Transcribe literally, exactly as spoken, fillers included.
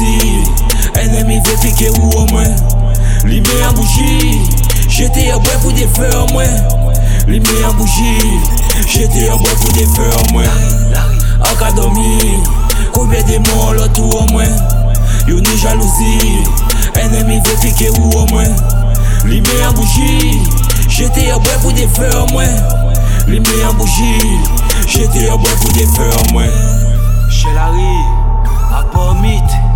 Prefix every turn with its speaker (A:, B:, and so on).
A: jalousie. Ennemi veut piquer ou au moins. Li met en bougie. J'étais en bois pour des feux en moins. Li met en bougie. J'étais en bois pour des feux en moins. En cas dormi, combien de morts l'autre ou au moins. Yo ni jalousie. Ennemi veut piquer ou au moins. Li met en bougie. J'étais en bois pour des feux en moins. Li met en bougie. J'étais en bois pour des feux en moins.
B: Chez Larry, à Pomite.